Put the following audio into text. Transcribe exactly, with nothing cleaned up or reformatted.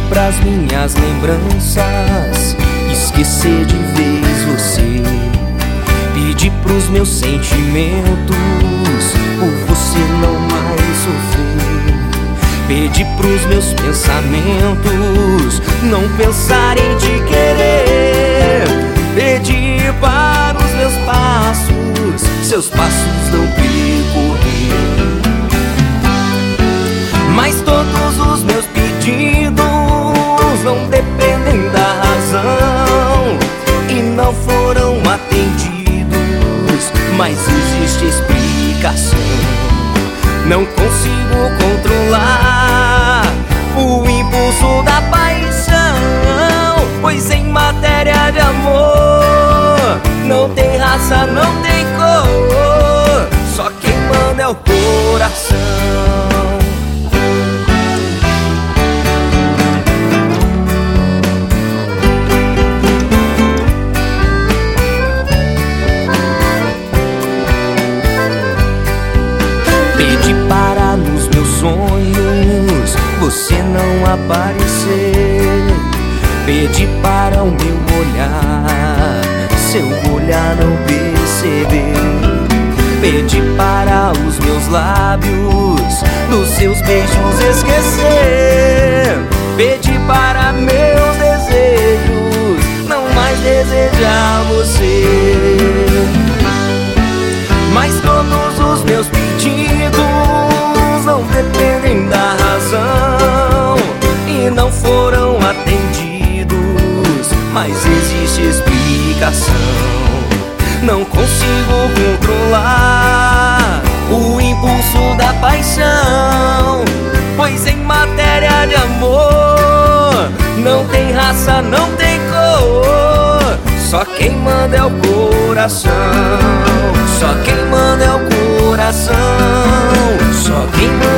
pras minhas lembranças esquecer de vez você. Pedi pros meus sentimentos por você não mais sofrer. Pedi pros meus pensamentos não pensarem te querer. Pedi para os meus passos seus passos não percorrer. Mas todos os meus pedidos não dependem da razão e não foram atendidos, mas existe explicação. Não consigo controlar o impulso da paixão, pois em matéria de amor não tem raça, não tem cor, só quem manda é o coração. Pedi para nos meus sonhos você não aparecer. Pedi para o meu olhar seu olhar não perceber. Pedi para os meus lábios dos seus beijos esquecer. Pedi para meus desejos não mais desejar você. Mas todos os meus pedidos não dependem da razão e não foram atendidos, mas existe explicação. Não consigo controlar o impulso da paixão, pois em matéria de amor não tem raça, não tem cor, só quem manda é o coração. Só quem manda é o coração. Só quem manda